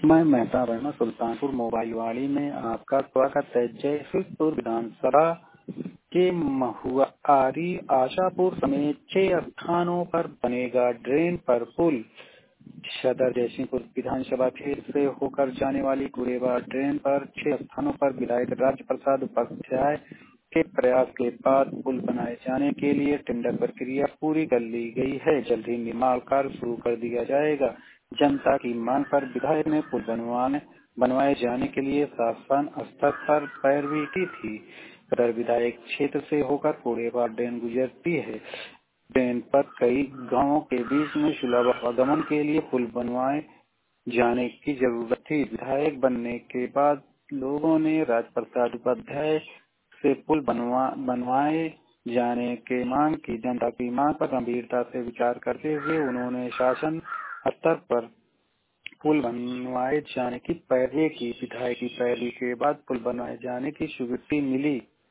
मैं मेहता वर्मा सुल्तानपुर मोबाइलवाड़ी में आपका स्वागत है। जयपुर विधानसभा के महुआरी आशापुर समेत 6 स्थानों पर बनेगा ड्रेन पर पुल। सदर जयसिंहपुर विधानसभा क्षेत्र से होकर जाने वाली गुरेबा ड्रेन पर 6 स्थानों पर विधायक राज प्रसाद उपाध्याय के प्रयास के बाद पुल बनाए जाने के लिए टेंडर प्रक्रिया पूरी कर ली गई है। जल्द ही निर्माण कार्य शुरू कर दिया जाएगा। जनता की मांग पर विधायक ने पुल बनवाए जाने के लिए शासन स्तर पर पैरवी की थी। सदर विधायक क्षेत्र से होकर गुरेबा ड्रेन गुजरती है। ड्रेन पर कई गांवों के बीच में सुलभ आवागमन के लिए पुल बनवाए जाने की जरूरत थी। विधायक बनने के बाद लोगों ने राजप्रसाद उपाध्याय से पुल बनवाए जाने के मांग की। जनता की मांग पर गंभीरता से विचार करते हुए उन्होंने शासन स्तर पर पुल बनवाए जाने की पैरवी की। विधायक की पैरवी के बाद पुल बनवाए जाने की स्वीकृति मिली।